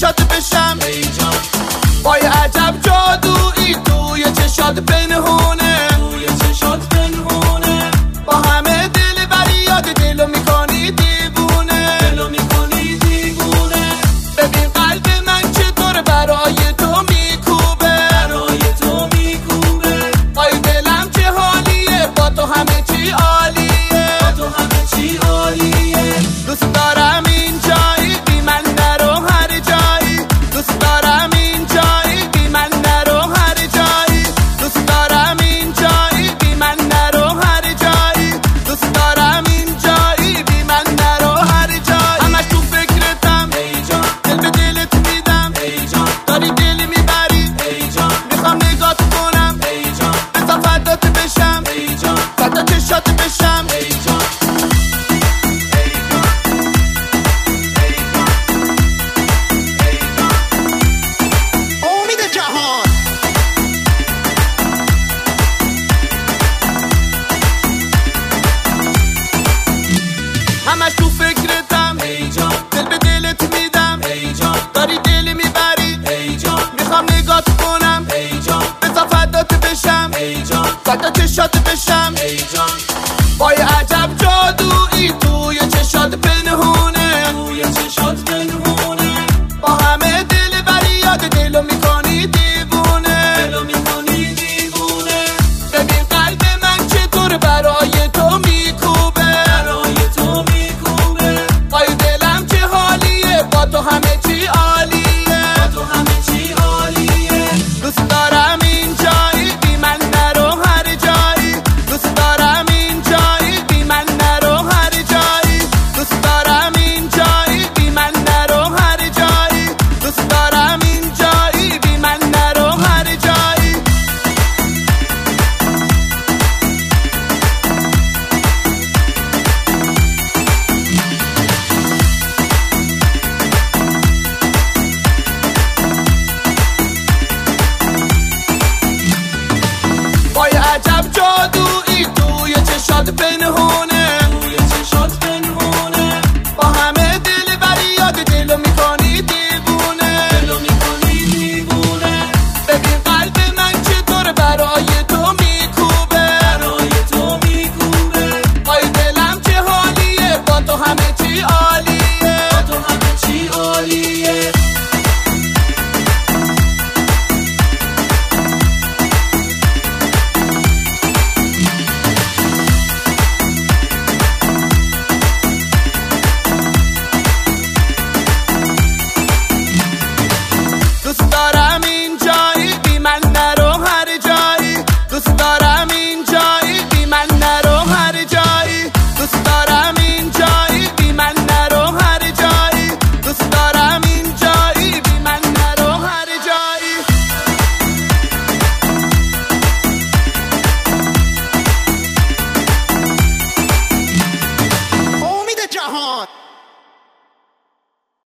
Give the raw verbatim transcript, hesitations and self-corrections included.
چشات بشم ای جان، با یه عجب جادویی توی چشات پنهونه، توی چشات پنهونه، با همه دل بری یاد دلو میکنی دیوونه، دلو میکنی دیوونه. ببین قلب من چطور برای تو میکوبه، برای تو میکوبه. آی دلم چه حالیه، با تو همه چی عالیه، با تو همه چی عالیه. دوست دارم این جایی بی من نرو هر جایی، دوست دارم این جایی بی من نرو هر جایی، دوست دارم این جایی بی من نرو هر جایی، دوست دارم این جایی بی من نرو هر جایی. همش تو فکرتم ای جان، دل به دلت میدم ای جان، داری دل میبری ای جان، میخوام نگات کنم ای جان، بذار فدات بشم ای جان، فدا چشات بشم ای جان. همش تو فکرتم ای جان، دل به دلت میدم ای جان، داری دل میبری ای جان، میخوام نگات کنم ای جان، بذار فدات بشم ای جان، فدا چشات بشم ای جان. با یه عجب جادویی تو